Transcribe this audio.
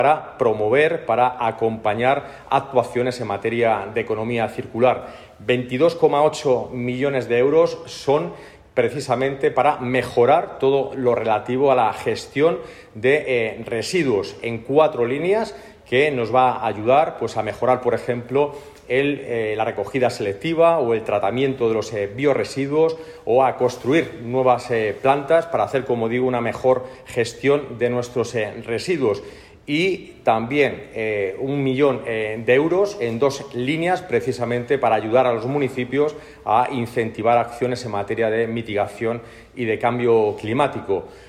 para promover, para acompañar actuaciones en materia de economía circular. 22,8 millones de euros son precisamente para mejorar todo lo relativo a la gestión de residuos en 4 líneas que nos va a ayudar a mejorar, por ejemplo, la recogida selectiva o el tratamiento de los biorresiduos, o a construir nuevas plantas para hacer, como digo, una mejor gestión de nuestros residuos. Y también 1 millón de euros en 2 líneas, precisamente para ayudar a los municipios a incentivar acciones en materia de mitigación y de cambio climático.